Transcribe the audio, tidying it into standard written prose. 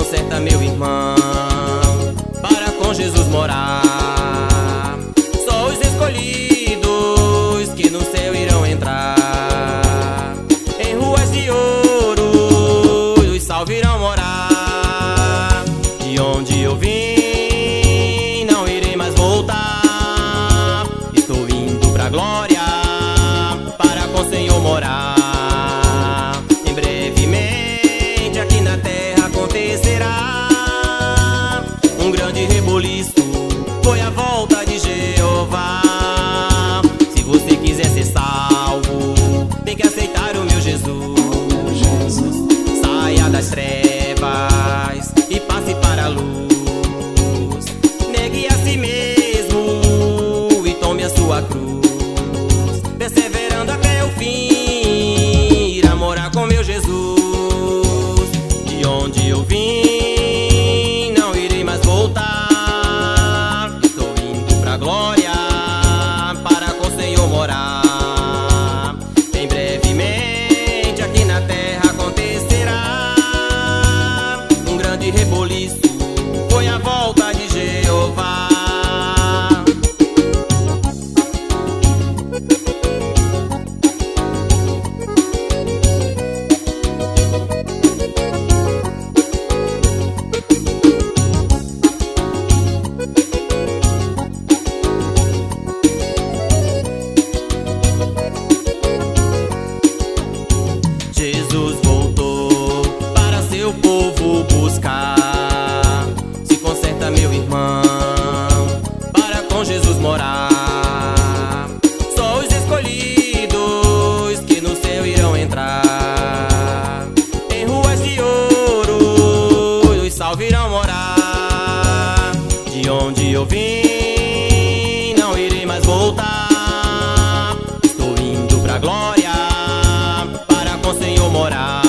conserta, meu irmão, para com Jesus morar. Só os escolhidos que no céu irão entrar. Em ruas de ouro os salvos irão morar. De onde eu vim não irei mais voltar. Estou indo pra glória para com o Senhor morar. Em brevemente aqui na terra acontecerá um grande reboliço, foi a volta de Jeová. Se você quiser ser salvo, tem que aceitar o meu Jesus. Saia das trevas e passe para a luz. Negue a si mesmo e tome a sua cruz. Perseverando até o fim, irá morar com meu Jesus. De onde eu vim não irei mais voltar. Estou indo pra glória para com o Senhor morar. Em brevemente aqui na terra acontecerá um grande reboliço, foi a volta de Jeová. Jesus voltou para seu povo buscar. Se conserta, meu irmão, para com Jesus morar. Só os escolhidos que no céu irão entrar. Em ruas de ouro os salvos irão morar. De onde eu vim não irei mais voltar. Estou indo pra glória para com o Senhor morar.